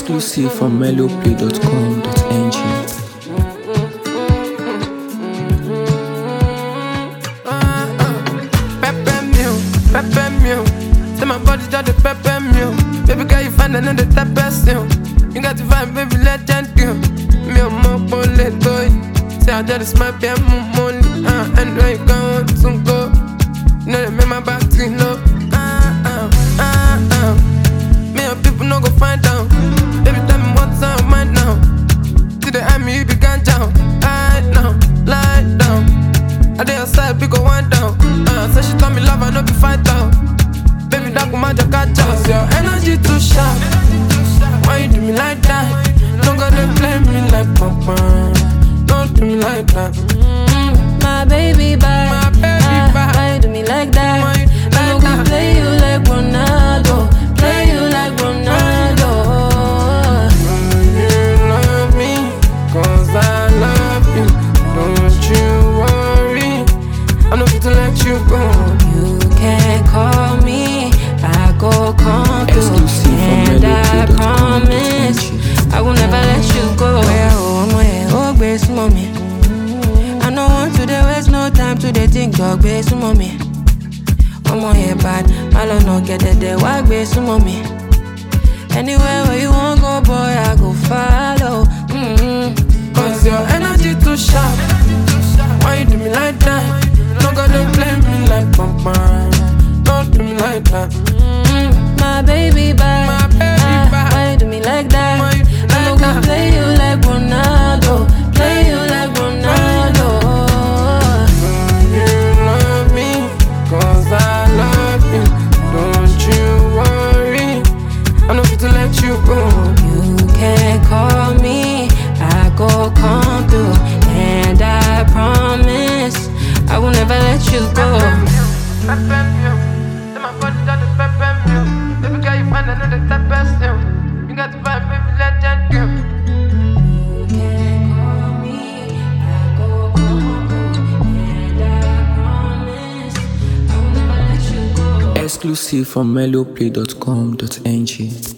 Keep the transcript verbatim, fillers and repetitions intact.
Exclusive from mellowplay dot com dot n g. Pepper meal, say my body just the pepper meal. Baby girl, you find another type person. You got to find baby legend girl. Me a more bullet toy. Say I just smile, be a money. Uh, and where you going to go? You know they make my back to low. Uh, uh, uh, uh. Me and people no go find out. Baby tell me what's on mind now. To the end me you began down. Right now, lie down. I did outside, we go one down. Uh, so she told me love, I know be fight out. Baby, that go magic catch out. Your energy too sharp. Why you do me like that? Don't gotta play me like Papa. Don't do me like that. Mm, my baby bye. My baby ah, bye. Why you do me like that? Why you do me I like don't that? play you like Ronaldo. Play you like Ronaldo. You love me, cause I love you. Don't you worry, I know fit to let you go. You can call me, I go come through. Exclusive from And I mellowplay dot com dot promise n g. I will never let you go. Well, I'm a oh, base mommy. I don't want to dey waste no time to dey think dog base mommy. I'm on here bad, I don't know get it there. Why base mommy? Anywhere where you want go, boy, I go follow. Mm-hmm. Cause your energy too sharp. Why you do me like that? No gonna play me like Papa. Don't do me like that. Mm, my baby bye. My baby ah, bye. Why you do me like that? Why you do me I like don't go that? play you like Ronaldo. Play you like Ronaldo. You love me, cause I love you. Don't you worry, I know fit to let you go. You can call me, I go come through. And I promise I will never let you go. Pepper meal, say my body just the pepper meal. Baby girl, you find another type person. You got to find baby legend girl. You can call me, I go come through. And I promise I will never let you go. Exclusive from mellowplay dot com dot n g.